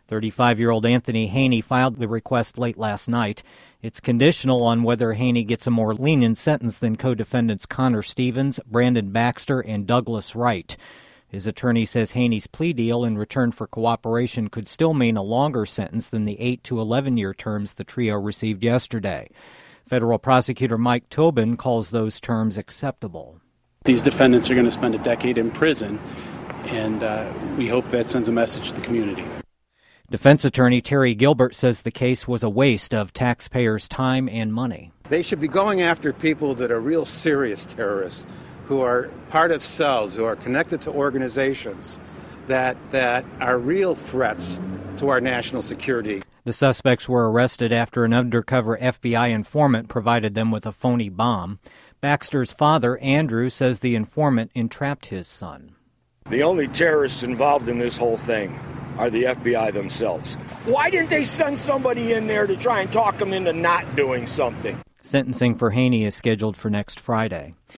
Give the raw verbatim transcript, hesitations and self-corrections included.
thirty-five-year-old Anthony Haney filed the request late last night. It's conditional on whether Haney gets a more lenient sentence than co-defendants Connor Stevens, Brandon Baxter, and Douglas Wright. His attorney says Haney's plea deal in return for cooperation could still mean a longer sentence than the eight to eleven-year terms the trio received yesterday. Federal prosecutor Mike Tobin calls those terms acceptable. These defendants are going to spend a decade in prison, and uh, we hope that sends a message to the community. Defense attorney Terry Gilbert says the case was a waste of taxpayers' time and money. They should be going after people that are real serious terrorists, who are part of cells, who are connected to organizations that that are real threats to our national security. The suspects were arrested after an undercover F B I informant provided them with a phony bomb. Baxter's father, Andrew, says the informant entrapped his son. The only terrorists involved in this whole thing are the F B I themselves. Why didn't they send somebody in there to try and talk them into not doing something? Sentencing for Haney is scheduled for next Friday.